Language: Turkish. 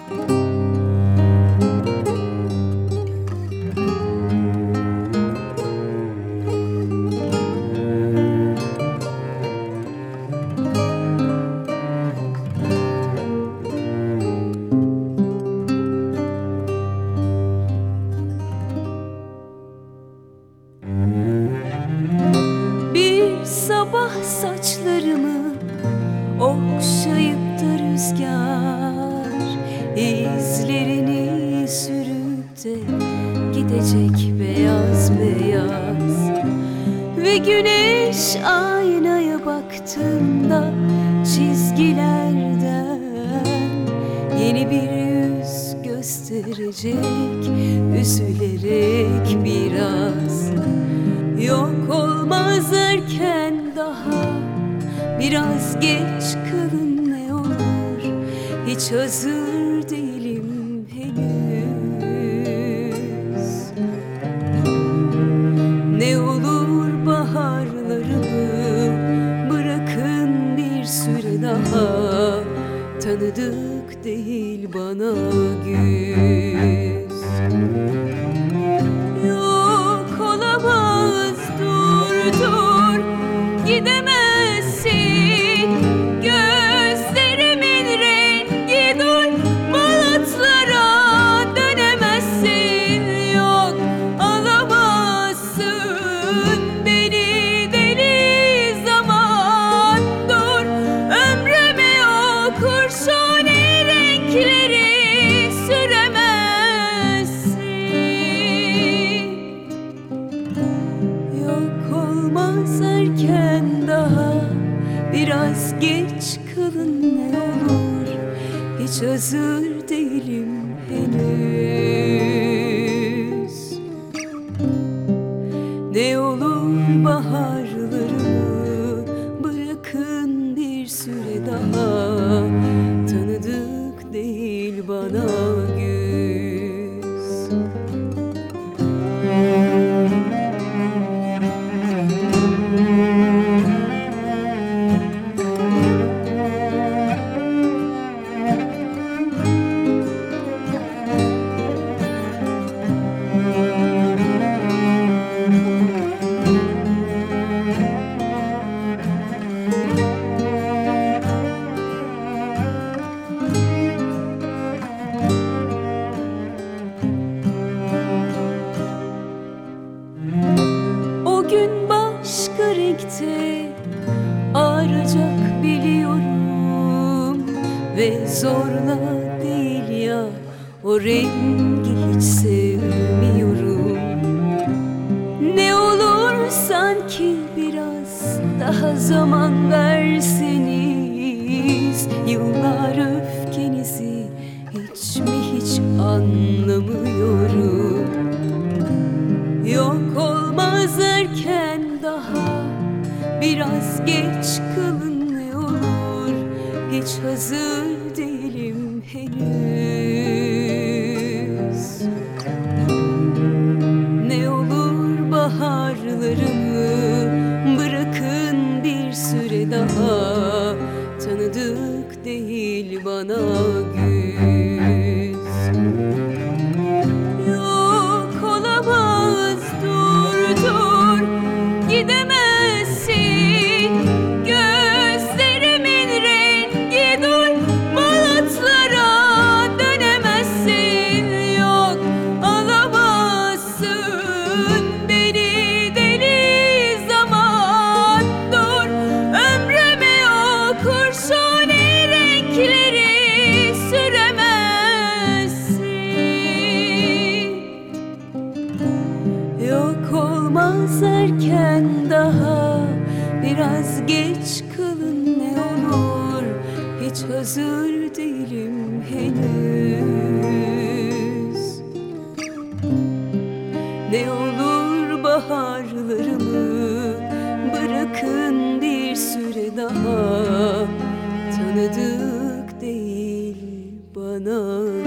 Bir sabah saçlarımı okşayıp da rüzgar izlerini sürüp de gidecek beyaz beyaz. Ve güneş aynaya baktığında çizgilerden yeni bir yüz gösterecek, üzülerek biraz. Yok olmaz erken daha, biraz geç kılın ne olur, hiç hazır değilim henüz. Ne olur baharlarımı bırakın bir süre daha, tanıdık değil bana güz. Yok olamaz, dur gidemezsin, gözlerimin rengi dur, balatlara dönemezsin. Yok alamazsın beni deli zaman, dur ömrüme o kurşuni renkleri süremezsin. Yok olmaz erken daha, biraz geç kılın ne olur, hiç hazır değilim henüz. Ne olur baharlarımı bırakın bir süre daha, tanıdık değil bana güz. O gün başka renkte ağaracak biliyorum, ve zorla değil ya, o rengi hiç sevmiyorum. Ne olur sanki biraz daha zaman verseniz, yıllar öfkenizi hiç mi hiç anlamıyorum. Yok olmaz erken daha, biraz geç kılın ne olur, hiç hazır değilim henüz. Ne olur baharlarımı bırakın bir süre daha, tanıdık değil bana güz. Yok olamaz, dur gidemezsin, gözlerimin rengi dur, balatlara dönemezsin. Yok alamazsın beni deli zaman, dur ömrüme o kurşuni renkleri süremezsin. Yok olmaz erken daha, biraz geç kılın ne olur, hiç hazır değilim henüz. Ne olur baharlarımı bırakın bir süre daha, tanıdık değil bana